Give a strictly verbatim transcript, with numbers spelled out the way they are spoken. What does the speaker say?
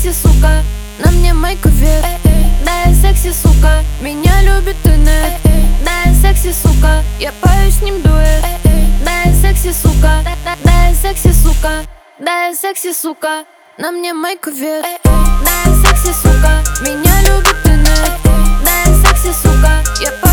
секси, сука, на мне майка вверх. Да, я секси, сука, меня любит интернет. Да, я секси, сука, я пою с ним дуэт. Да, я секси, сука, да, я секси, сука, да, я секси, сука, на мне майка вверх. Да, я секси, сука, меня любит интернет. Да, я секси, сука, я